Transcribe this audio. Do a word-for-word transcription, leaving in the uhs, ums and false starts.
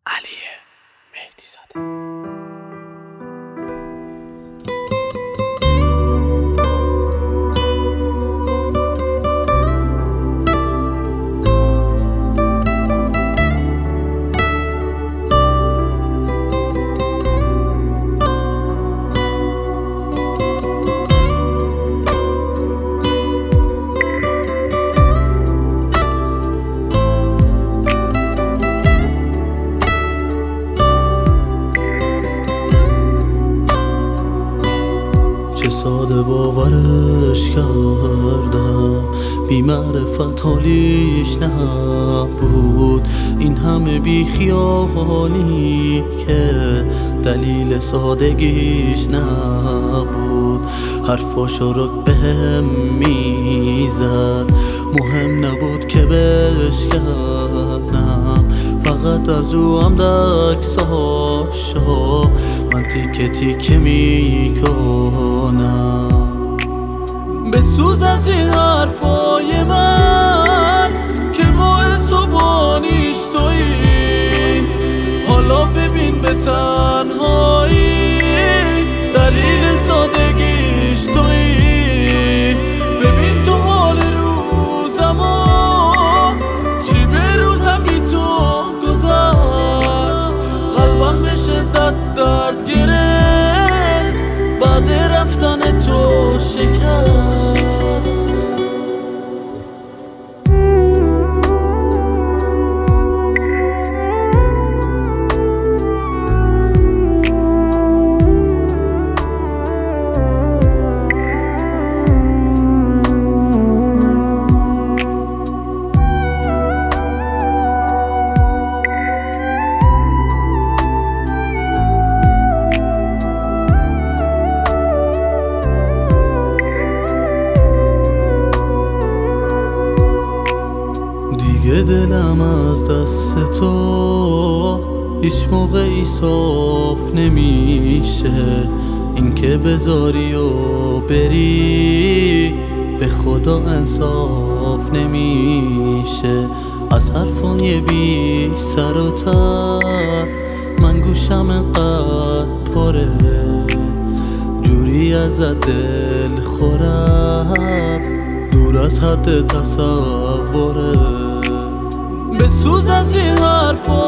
علی مهدی زاده. ساده باورش کردم، بی معرفت حالیش نبود. این همه بی خیالی که دلیل سادگیش نبود. حرفاشو رو بهم میزد، مهم نبود که بشکنم. فقط از او هم دکساشو من تیکه تیکه میکنم. بسوز از این حرفای من که باعث و بانیش تویی. حالا ببین به تنهایی دلیل سادگیش تویی. ببین تو حال روزمو چی به روزم بی تو گذشت. قلبم به شدت درد گرفت بعد رفتن تو شکست. دیگه دلم از دست تو هیچ موقعی صاف نمیشه. این که بذاری و بری به خدا انصاف نمیشه. از حرفای بی سر و ته من گوشم انقدر پره، جوری از دل خورم دور از حد تصوره. بسوز از این حرفا